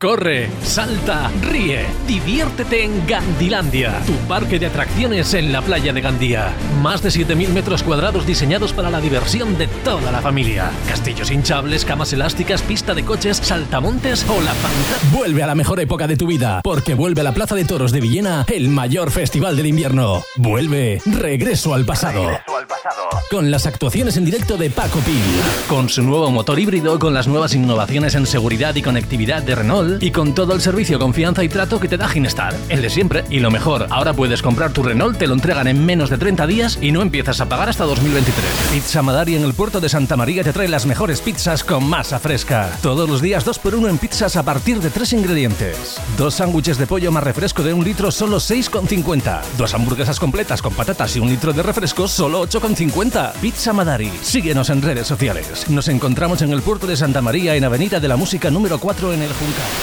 Corre, salta, ríe, diviértete en Gandilandia, tu parque de atracciones en la playa de Gandía. Más de 7.000 metros cuadrados diseñados para la diversión de toda la familia. Castillos hinchables, camas elásticas, pista de coches, saltamontes o la pantalla. Vuelve a la mejor época de tu vida, porque vuelve a la Plaza de Toros de Villena el mayor festival del invierno. Vuelve Regreso al Pasado. Con las actuaciones en directo de Paco Pil. Con su nuevo motor híbrido, con las nuevas innovaciones en seguridad y conectividad de Renault, y con todo el servicio, confianza y trato que te da Ginestar, el de siempre. Y lo mejor, ahora puedes comprar tu Renault, te lo entregan en menos de 30 días y no empiezas a pagar hasta 2023. Pizza Madari en el puerto de Santa María te trae las mejores pizzas con masa fresca. Todos los días 2x1 en pizzas a partir de 3 ingredientes. 2 sándwiches de pollo más refresco de 1 litro, solo 6,50. 2 hamburguesas completas con patatas y 1 litro de refresco, solo 8,50. Pizza Madari. Síguenos en redes sociales. Nos encontramos en el puerto de Santa María, en Avenida de la Música número 4 en el Juncal.